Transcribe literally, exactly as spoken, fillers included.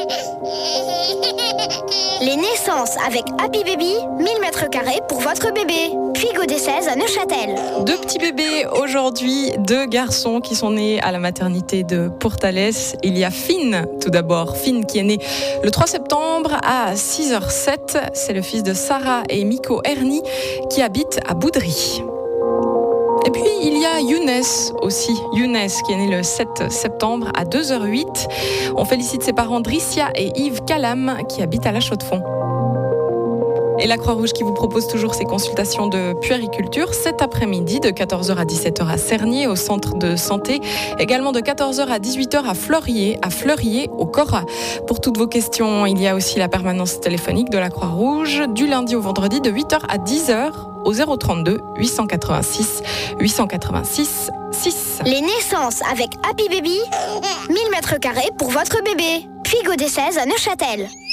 Les naissances avec Happy Baby, mille mètres carrés pour votre bébé. Puis Godet seize à Neuchâtel. Deux petits bébés aujourd'hui, deux garçons qui sont nés à la maternité de Pourtalès. Il y a Finn, tout d'abord. Finn qui est né le trois septembre à six heures sept. C'est le fils de Sarah et Miko Erni qui habitent à Boudry. Et puis, il y a Younes aussi. Younes qui est né le sept septembre à deux heures huit. On félicite ses parents Dricia et Yves Calam qui habitent à La Chaux-de-Fonds. Et la Croix-Rouge qui vous propose toujours ses consultations de puériculture cet après-midi de quatorze heures à dix-sept heures à Cernier au centre de santé. Également de quatorze heures à dix-huit heures à Fleurier, à Fleurier au Cora. Pour toutes vos questions, il y a aussi la permanence téléphonique de la Croix-Rouge du lundi au vendredi de huit heures à dix heures au zéro trente-deux huit cent quatre-vingt-six huit cent quatre-vingt-six six. Les naissances avec Happy Baby, mille mètres carrés pour votre bébé. Puis Godet seize à Neuchâtel.